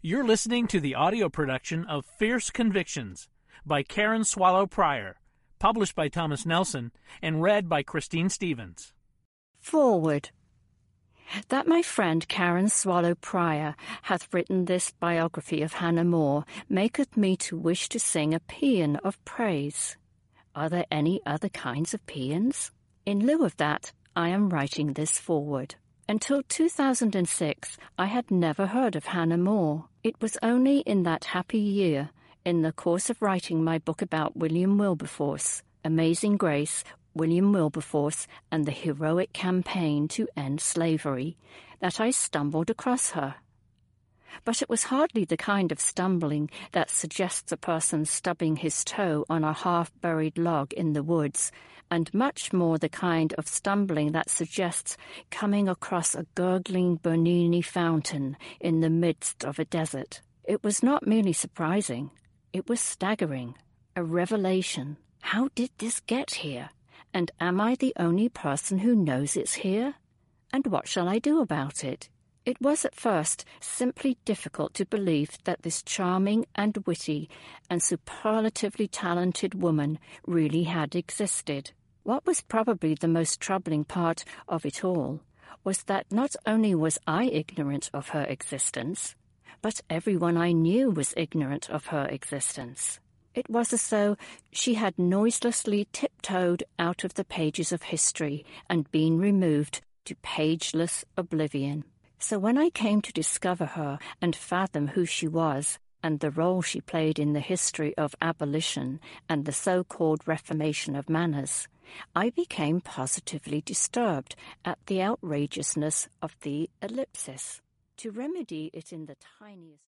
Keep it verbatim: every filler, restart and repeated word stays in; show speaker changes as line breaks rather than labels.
You're listening to the audio production of Fierce Convictions by Karen Swallow Prior, published by Thomas Nelson and read by Christine Stevens.
Forward. That my friend Karen Swallow Prior hath written this biography of Hannah More maketh me to wish to sing a paean of praise. Are there any other kinds of paeans? In lieu of that, I am writing this forward. Until two thousand six, I had never heard of Hannah More. It was only in that happy year, in the course of writing my book about William Wilberforce, Amazing Grace, William Wilberforce, and the heroic campaign to end slavery, that I stumbled across her. But it was hardly the kind of stumbling that suggests a person stubbing his toe on a half-buried log in the woods, and much more the kind of stumbling that suggests coming across a gurgling Bernini fountain in the midst of a desert. It was not merely surprising. It was staggering, a revelation. How did this get here? And am I the only person who knows it's here? And what shall I do about it? It was at first simply difficult to believe that this charming and witty and superlatively talented woman really had existed. What was probably the most troubling part of it all was that not only was I ignorant of her existence, but everyone I knew was ignorant of her existence. It was as though she had noiselessly tiptoed out of the pages of history and been removed to pageless oblivion. So when I came to discover her and fathom who she was and the role she played in the history of abolition and the so-called reformation of manners, I became positively disturbed at the outrageousness of the ellipsis. To remedy it in the tiniest